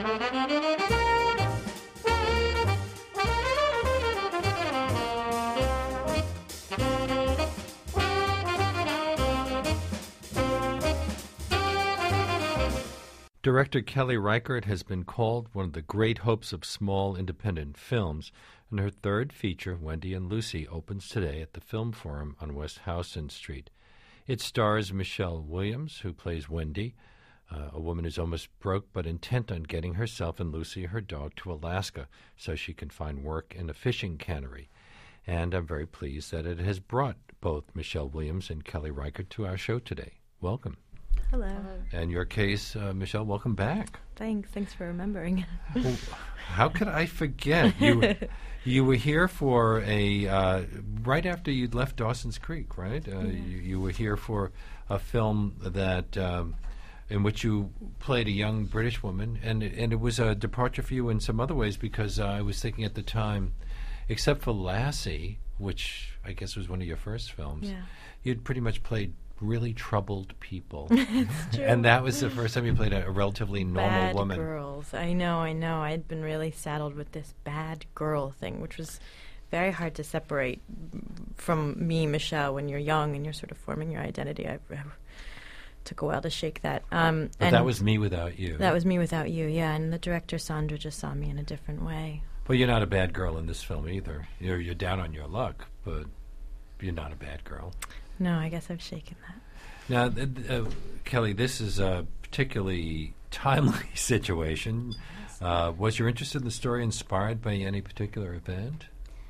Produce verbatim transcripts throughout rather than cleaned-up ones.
Director Kelly Reichardt has been called one of the great hopes of small independent films, and her third feature, Wendy and Lucy, opens today at the Film Forum on West Houston Street. It stars Michelle Williams, who plays Wendy, uh, a woman who's almost broke but intent on getting herself and Lucy, her dog, to Alaska so she can find work in a fishing cannery. And I'm very pleased that it has brought both Michelle Williams and Kelly Reichardt to our show today. Welcome. Hello. In your case, uh, Michelle, welcome back. Thanks. Thanks for remembering. Well, how could I forget? You you were here for a, uh, right after you'd left Dawson's Creek, right? Uh, Yeah. you, you were here for a film that, um, in which you played a young British woman, and it, and it was a departure for you in some other ways, because uh, I was thinking at the time, except for Lassie, which I guess was one of your first films, Yeah. you'd pretty much played really troubled people. It's true. And that was the first time you played a, a relatively normal bad woman. girls. I know, I know. I had been really saddled with this bad girl thing, which was very hard to separate from me, Michelle, when you're young and you're sort of forming your identity. I, I took a while to shake that. Um, But and that was Me Without You. That was Me Without You, yeah. And the director, Sandra, just saw me in a different way. Well, you're not a bad girl in this film either. You're you're down on your luck, but you're not a bad girl. No, I guess I've shaken that. Now, th- th- uh, Kelly, this is a particularly timely situation. Uh, was your interest in the story inspired by any particular event?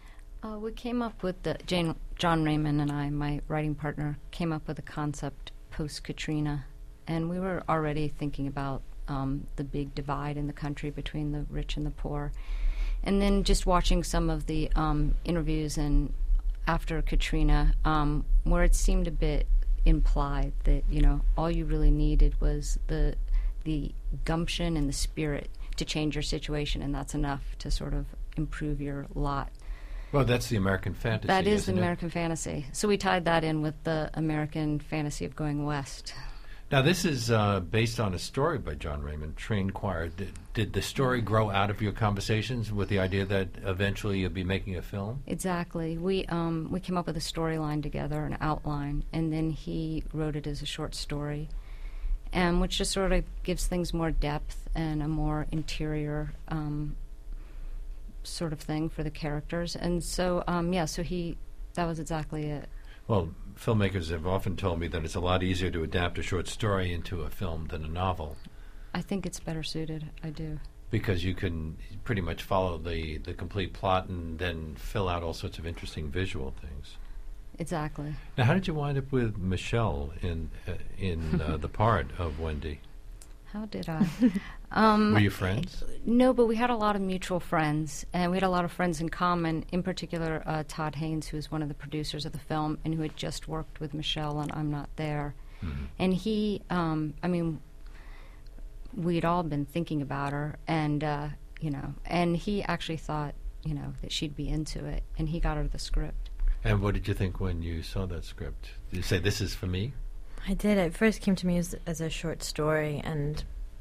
Uh, we came up with the Jane, John Raymond and I, my writing partner, came up with a concept post Katrina, and we were already thinking about um, the big divide in the country between the rich and the poor, and then just watching some of the um, interviews and after Katrina, um, where it seemed a bit implied that, you know, all you really needed was the the gumption and the spirit to change your situation, and that's enough to sort of improve your lot. Well, that's the American fantasy. That is the isn't it? American fantasy. So we tied that in with the American fantasy of going west. Now, this is uh, based on a story by John Raymond, Trained Choir. Did, did the story grow out of your conversations with the idea that eventually you'll be making a film? Exactly. We um, we came up with a storyline together, an outline, and then he wrote it as a short story, and which just sort of gives things more depth and a more interior um, sort of thing for the characters. And so, um, yeah, so he, that was exactly it. Well, filmmakers have often told me that it's a lot easier to adapt a short story into a film than a novel, I think it's better suited. I do. because you can pretty much follow the, the complete plot and then fill out all sorts of interesting visual things. Exactly. Now, how did you wind up with Michelle in uh, in uh, the part of Wendy? How did I? um, Were you friends? No, but we had a lot of mutual friends, and we had a lot of friends in common, in particular uh, Todd Haynes, who was one of the producers of the film and who had just worked with Michelle on I'm Not There. Mm-hmm. And he, um, I mean, we'd all been thinking about her, and, uh, you know, and he actually thought, you know, that she'd be into it, and he got her the script. And what did you think when you saw that script? Did you say, this is for me? I did. It first came to me as, as a short story, and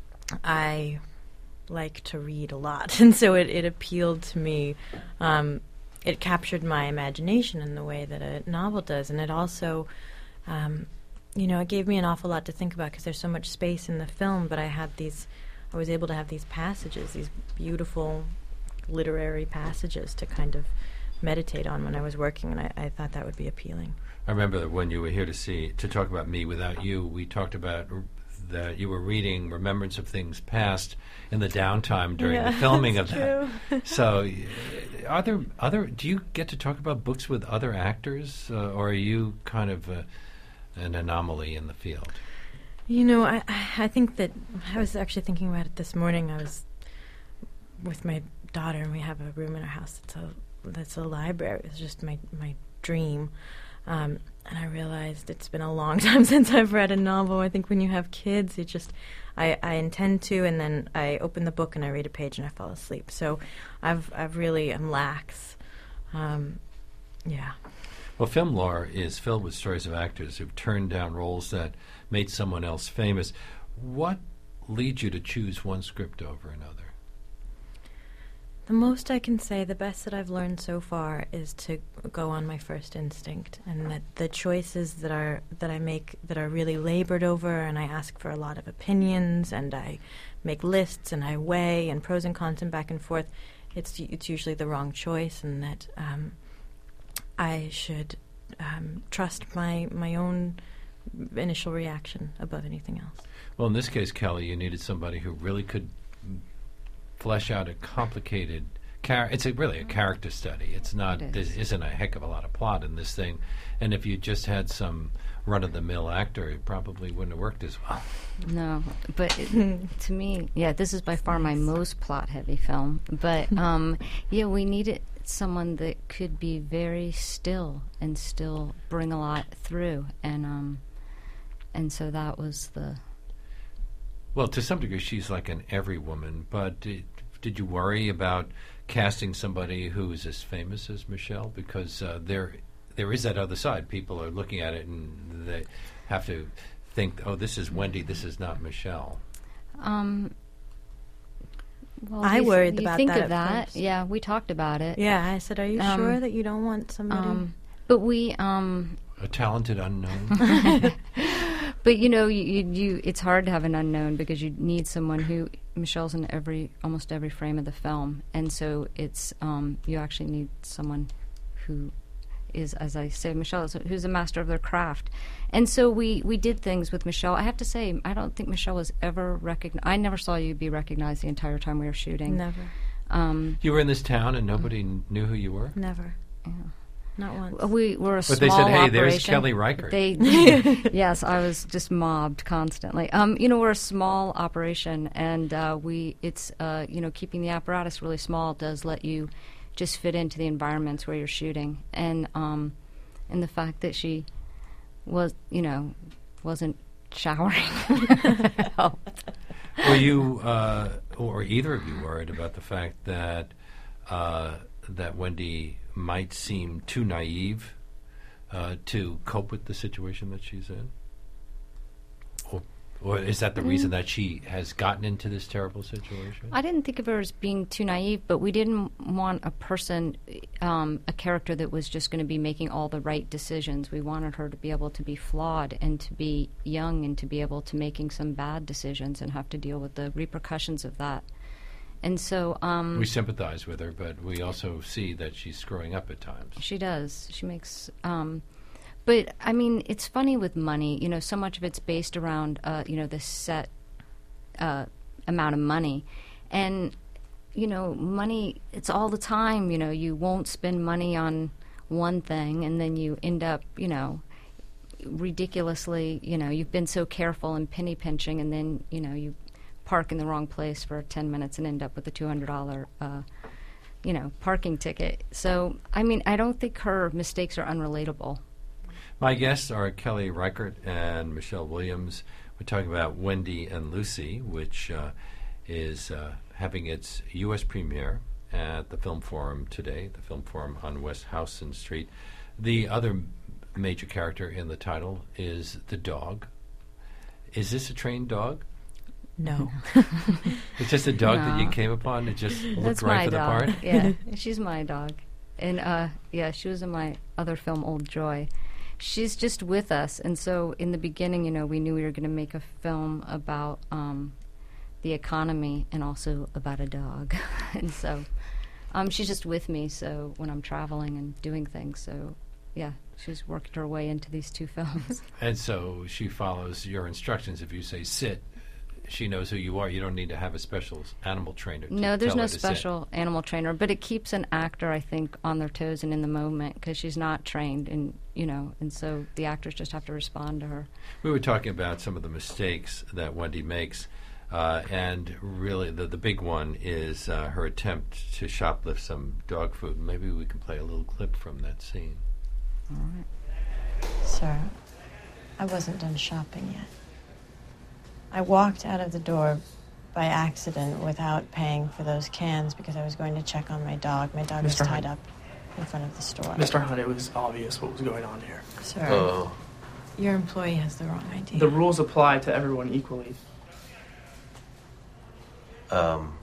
I like to read a lot, and so it, it appealed to me. Um, it captured my imagination in the way that a novel does, and it also, um, you know, it gave me an awful lot to think about because there's so much space in the film, but I had these, I was able to have these passages, these beautiful literary passages to kind of meditate on when I was working, and I, I thought that would be appealing. I remember that when you were here to see to talk about Me Without You, we talked about r- that you were reading Remembrance of Things Past in the downtime during Yeah, the filming of that's that. true. So, y- are there other? Do you get to talk about books with other actors, uh, or are you kind of uh, an anomaly in the field? You know, I I think that I was actually thinking about it this morning. I was with my daughter, and we have a room in our house that's a that's a library. It's just my my dream. Um, and I realized it's been a long time since I've read a novel. I think when you have kids, you just, I, I intend to, and then I open the book and I read a page and I fall asleep. So I've, I've really, I'm lax. Um, yeah. Well, film lore is filled with stories of actors who've turned down roles that made someone else famous. What leads you to choose one script over another? The most I can say, the best that I've learned so far, is to go on my first instinct, and that the choices that are that I make that are really labored over, and I ask for a lot of opinions, and I make lists, and I weigh and pros and cons and back and forth. It's it's usually the wrong choice, and that um, I should um, trust my my own initial reaction above anything else. Well, in this case, Kelly, you needed somebody who really could flesh out a complicated char- it's a, really a character study. It's not, It there is. isn't a heck of a lot of plot in this thing. And if you just had some run-of-the-mill actor, it probably wouldn't have worked as well. No, but it, to me, yeah, this is by far my most plot-heavy film. But um, yeah, we needed someone that could be very still and still bring a lot through, and um, and so that was the. Well, to some degree, she's like an every woman, but did, did you worry about casting somebody who is as famous as Michelle? Because uh, there there is that other side. People are looking at it and they have to think, oh, this is Wendy, this is not Michelle. Um, well, I you th- worried you about think that of at that. first. Yeah, we talked about it. Yeah, I said, are you Um, sure that you don't want somebody? Um, but we. Um, A talented unknown. But you know, you, you, you it's hard to have an unknown because you need someone who Michelle's in every almost every frame of the film, and so it's um, you actually need someone who is, as I say, Michelle is, who's a master of their craft. And so we, we did things with Michelle. I have to say, I don't think Michelle was ever recognized. I never saw you be recognized the entire time we were shooting. Never. Um, You were in this town and nobody kn- knew who you were? Never. yeah. Not once. We were a But they small said, hey, there's operation. Kelly Reichert. They, yes, I was just mobbed constantly. Um, you know, we're a small operation, and uh, we it's uh, you know, keeping the apparatus really small does let you just fit into the environments where you're shooting, and um, and the fact that she was, you know, wasn't showering helped. Were you, uh, or either of you, worried about the fact that uh, that Wendy might seem too naive uh, to cope with the situation that she's in? Or, or is that the Mm. reason that she has gotten into this terrible situation? I didn't think of her as being too naive, but we didn't want a person, um, a character that was just going to be making all the right decisions. We wanted her to be able to be flawed and to be young and to be able to making some bad decisions and have to deal with the repercussions of that. And so um, We sympathize with her, but we also see that she's screwing up at times. she does. She makes. Um, but I mean, it's funny with money. You know, so much of it's based around uh, you know, this set uh, amount of money, and you know, money. It's all the time. You know, you won't spend money on one thing, and then you end up, you know, ridiculously. You know, you've been so careful and penny pinching, and then you know you park in the wrong place for ten minutes and end up with a two hundred dollars, uh, you know, parking ticket. So, I mean, I don't think her mistakes are unrelatable. My guests are Kelly Reichert and Michelle Williams. We're talking about Wendy and Lucy, which uh, is uh, having its U S premiere at the Film Forum today, the Film Forum on West Houston Street. The other m- major character in the title is the dog. Is this a trained dog? No. It's just a dog that you No. came upon? It just looked That's right my for the dog. part? Yeah, she's my dog. And, uh, yeah, she was in my other film, Old Joy. She's just with us. And so in the beginning, you know, we knew we were going to make a film about um, the economy and also about a dog. And so um, she's just with me, so when I'm traveling and doing things. So, yeah, she's worked her way into these two films. And so she follows your instructions. If you say sit, she knows who you are. You don't need to have a special s- animal trainer to No, there's tell no her to sit. special animal trainer, but it keeps an actor, I think, on their toes and in the moment because she's not trained, and you know, and so the actors just have to respond to her. We were talking about some of the mistakes that Wendy makes, uh, and really the the big one is uh, her attempt to shoplift some dog food. Maybe we can play a little clip from that scene. All right. Sir, I wasn't done shopping yet. I walked out of the door by accident without paying for those cans because I was going to check on my dog. My dog was Mister tied Hunt. up in front of the store. Mister Hunt, it was obvious what was going on here. Sir, your employee has the wrong idea. The rules apply to everyone equally. Um,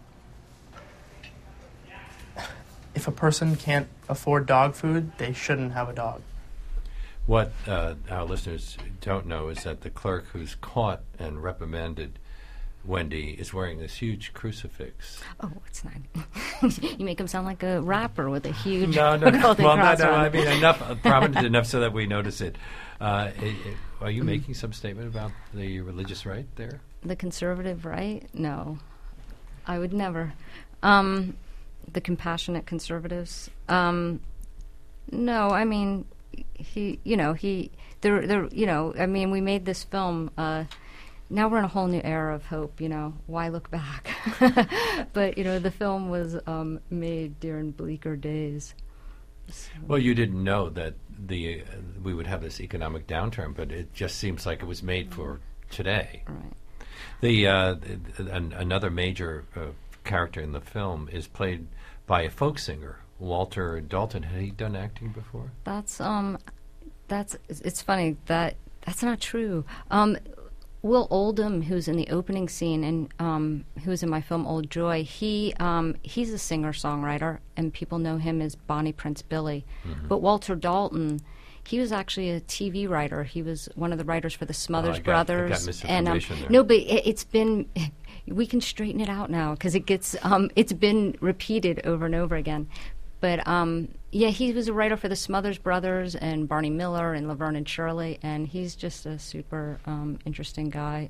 If a person can't afford dog food, they shouldn't have a dog. What uh, our listeners don't know is that the clerk who's caught and reprimanded Wendy is wearing this huge crucifix. Oh, it's not. You make him sound like a rapper with a huge No, no, no. golden Well, no, cross no. around I it. mean, enough uh, prominent enough so that we notice it. Uh, i i are you making some statement about the religious right there? The conservative right? No, I would never. Um, the compassionate conservatives? Um, no, I mean, he, you know, he, there, there, you know, I mean, we made this film. Uh, now we're in a whole new era of hope. You know, why look back? But you know, the film was um, made during bleaker days. So. Well, you didn't know that the uh, we would have this economic downturn, but it just seems like it was made for today. Right. The uh, th- an, another major uh, character in the film is played by a folk singer, Walter Dalton. Had he done acting before? That's um, that's it's funny that that's not true. Um, Will Oldham, who's in the opening scene and um, who's in my film Old Joy, he um, he's a singer-songwriter, and people know him as Bonnie Prince Billy. Mm-hmm. But Walter Dalton, he was actually a T V writer. He was one of the writers for the Smothers Oh, I got- I got Brothers. and um, misinformation there. no, but it, it's been. We can straighten it out now because it gets um, it's been repeated over and over again. But um, yeah, he was a writer for the Smothers Brothers and Barney Miller and Laverne and Shirley, and he's just a super um, interesting guy.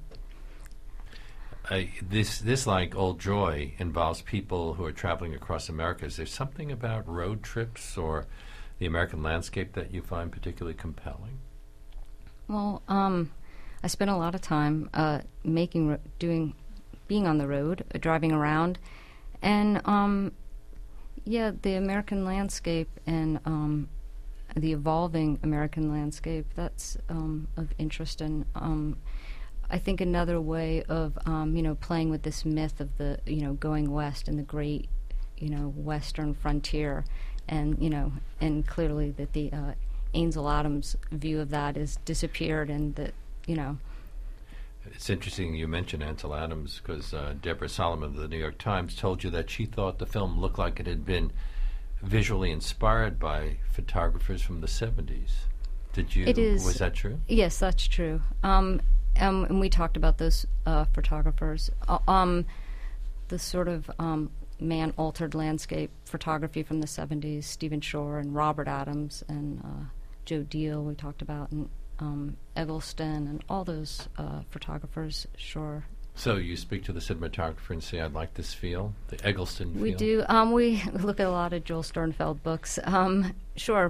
Uh, this, this like Old Joy, involves people who are traveling across America. Is there something about road trips or the American landscape that you find particularly compelling? Well, um, I spent a lot of time uh, making, ro- doing, being on the road, uh, driving around, and um, yeah, the American landscape and um, the evolving American landscape, that's um, of interest. And um, I think another way of, um, you know, playing with this myth of the, you know, going west and the great, you know, western frontier. And, you know, and clearly that the uh, Ansel Adams view of that is disappeared and that, you know. It's interesting you mentioned Ansel Adams because uh, Deborah Solomon of the New York Times told you that she thought the film looked like it had been visually inspired by photographers from the seventies. Did you? It is. Was that true? Yes, that's true. Um, um, and we talked about those uh, photographers. Uh, um, the sort of um, man-altered landscape photography from the seventies, Stephen Shore and Robert Adams and uh, Joe Deal we talked about, and um, Eggleston and all those uh, photographers, sure. So you speak to the cinematographer and say, I'd like this feel, the Eggleston feel? We do. Um, we look at a lot of Joel Sternfeld books. Um, sure.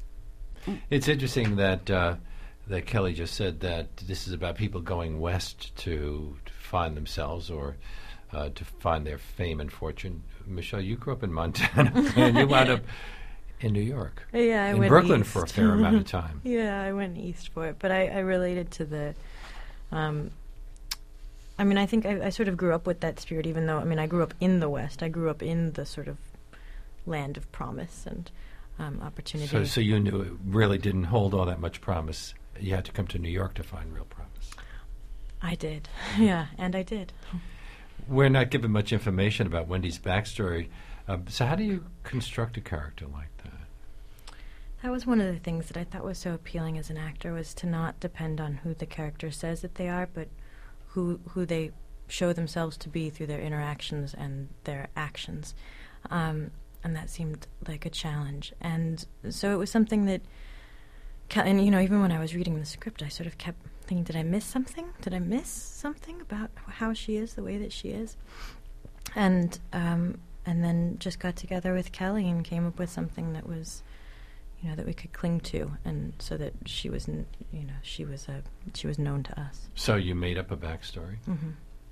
It's interesting that uh, that Kelly just said that this is about people going west to, to find themselves or uh, to find their fame and fortune. Michelle, you grew up in Montana and you wound up in New York. Yeah, I in went Brooklyn east. for a fair amount of time. Yeah, I went east for it, but I, I related to the. Um, I mean, I think I, I sort of grew up with that spirit, even though I mean I grew up in the West. I grew up in the sort of land of promise and um, opportunity. So, so you knew it really didn't hold all that much promise. You had to come to New York to find real promise. I did, yeah, and I did. We're not given much information about Wendy's backstory. Uh, so how do you construct a character like that? That was one of the things that I thought was so appealing as an actor, was to not depend on who the character says that they are, but who who they show themselves to be through their interactions and their actions. Um, and that seemed like a challenge. And so it was something that, ca- and you know, even when I was reading the script, I sort of kept thinking, did I miss something? Did I miss something about how she is the way that she is? And um, and then just got together with Kelly and came up with something that was, you know, that we could cling to, and so that she was, n- you know, she was a, she was known to us. So you made up a backstory, Mm-hmm.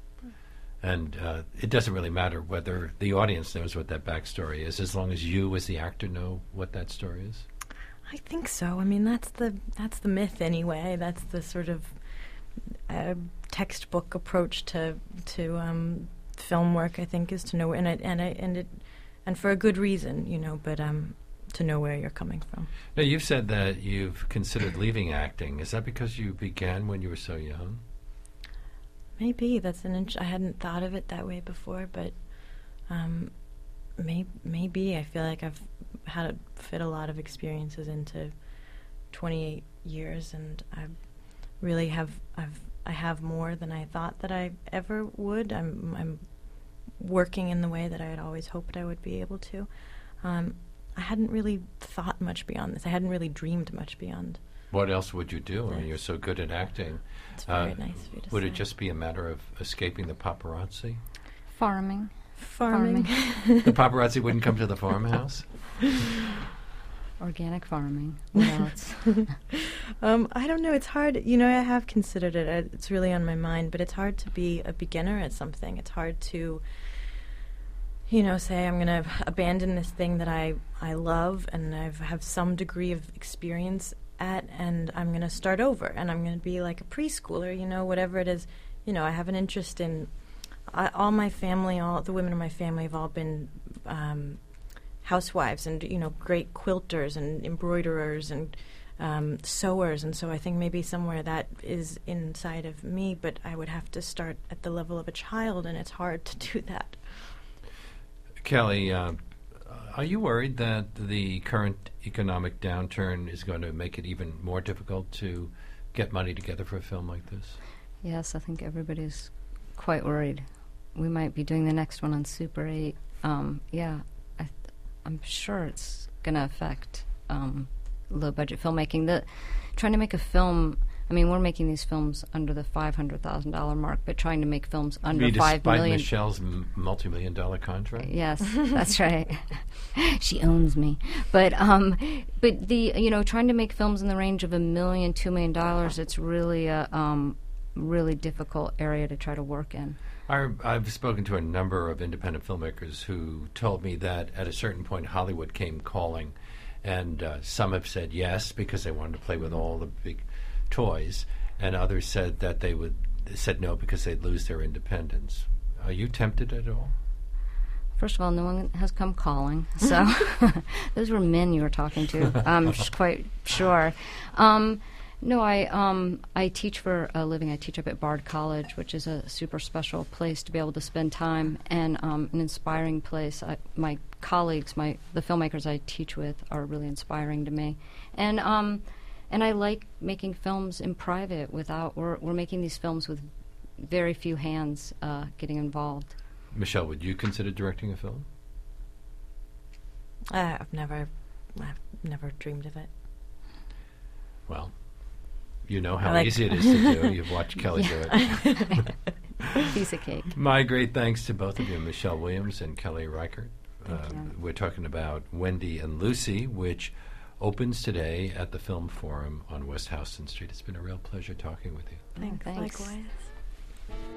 and uh, it doesn't really matter whether the audience knows what that backstory is, as long as you, as the actor, know what that story is. I think so. I mean, that's the that's the myth anyway. That's the sort of uh, textbook approach to to um, film work. I think is to know, and it, and it, and it, and for a good reason, you know. But um, to know where you're coming from. Now, you've said that you've considered leaving acting. Is that because you began when you were so young? Maybe that's an. Int- I hadn't thought of it that way before, but um, may- maybe I feel like I've had to fit a lot of experiences into twenty-eight years, and I really have. I've I have more than I thought that I ever would. I'm I'm working in the way that I had always hoped I would be able to. Um, I hadn't really thought much beyond this. I hadn't really dreamed much beyond. What else would you do? I mean, you're so good at acting. It's very Uh, nice of you to Would say. it just be a matter of escaping the paparazzi? Farming. farming? The paparazzi wouldn't come to the farmhouse? Organic farming. What else? um, I don't know. It's hard. You know, I have considered it. I, it's really on my mind, but it's hard to be a beginner at something. It's hard to, you know, say I'm going to abandon this thing that I, I love and I have some degree of experience at, and I'm going to start over, and I'm going to be like a preschooler, you know, whatever it is. You know, I have an interest in I, all my family, all the women in my family have all been um, housewives and, you know, great quilters and embroiderers and um, sewers, and so I think maybe somewhere that is inside of me, but I would have to start at the level of a child, and it's hard to do that. Kelly, uh, are you worried that the current economic downturn is going to make it even more difficult to get money together for a film like this? Yes, I think everybody's quite worried. We might be doing the next one on Super eight. Um, yeah, I th- I'm sure it's going to affect um, low-budget filmmaking. The, trying to make a film, I mean, we're making these films under the five hundred thousand dollars mark, but trying to make films under five Despite million dollars. Michelle's m- multi-million dollar contract? Yes, that's right. She owns me. But um, but the you know trying to make films in the range of a million, two million dollars, it's really a um, really difficult area to try to work in. I, I've spoken to a number of independent filmmakers who told me that at a certain point Hollywood came calling, and uh, some have said yes because they wanted to play with all the big toys, and others said that they would said no because they'd lose their independence. Are you tempted at all? First of all, no one has come calling, so those were men you were talking to. I'm sh- quite sure. Um, no, I um, I teach for a living. I teach up at Bard College, which is a super special place to be able to spend time, and um, an inspiring place. I, my colleagues, my the filmmakers I teach with, are really inspiring to me, and um, and I like making films in private. Without we're we're making these films with very few hands uh, getting involved. Michelle, would you consider directing a film? Uh, I've never, I've never dreamed of it. Well, you know how I like- easy it is to do. You've watched Kelly do it. Piece of cake. My great thanks to both of you, Michelle Williams and Kelly Reichert. Thank Uh, you. we're talking about Wendy and Lucy, which opens today at the Film Forum on West Houston Street. It's been a real pleasure talking with you. Thanks. Thanks. Likewise.